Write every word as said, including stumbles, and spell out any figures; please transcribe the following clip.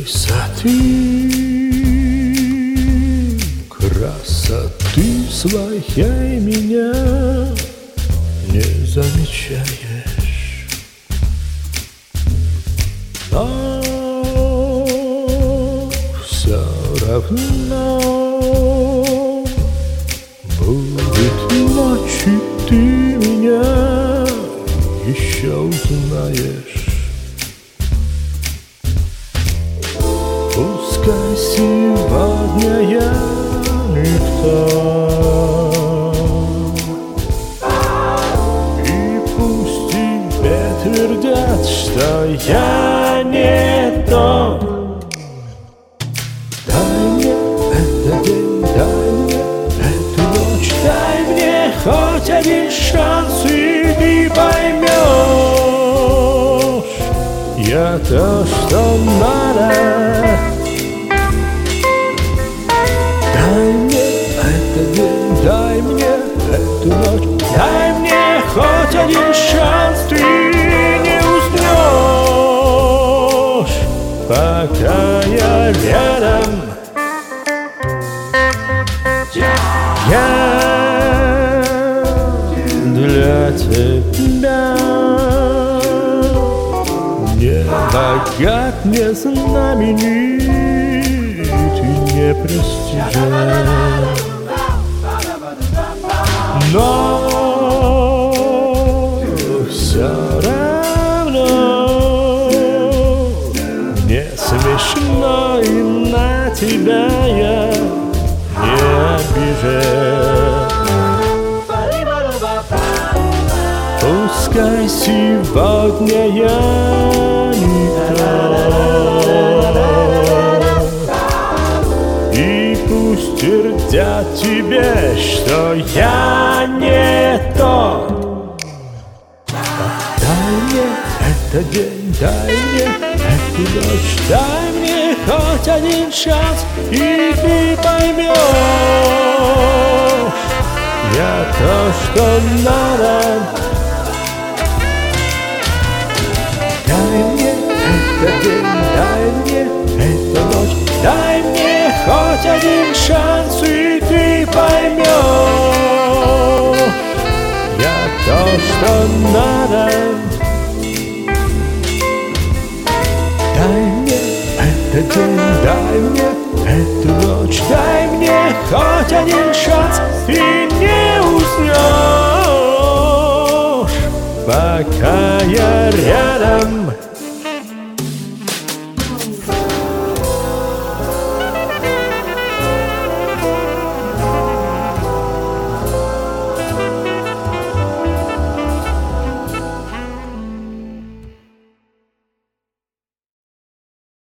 высоты красоты своей меня не замечаешь, но все равно будет ночь, и ты меня еще узнаешь. Пускай сегодня я никто, и пусть тебе твердят, что я не тот. Дай мне этот день, дай мне эту ночь, дай мне хоть один шанс, и ты поймешь, я то, что надо. Дай мне этот день, дай мне эту ночь, дай мне хоть один шанс, ты не уснешь, пока я рядом. Я для тебя не богат, не знаменит, не престижен, но все равно мне смешно, и на тебя я не обижен. Пускай сегодня я никто, пусть твердят тебе, что я не тот. Дай мне этот день, дай мне эту ночь, дай мне хоть один шанс, и ты поймешь, я то, что надо. Дай мне этот день, дай мне эту ночь, дай мне хоть один шанс, и ты поймешь, я то, что надо. Дай мне этот день, дай мне эту ночь, дай мне хоть один шанс, ты не уснешь, пока я рядом.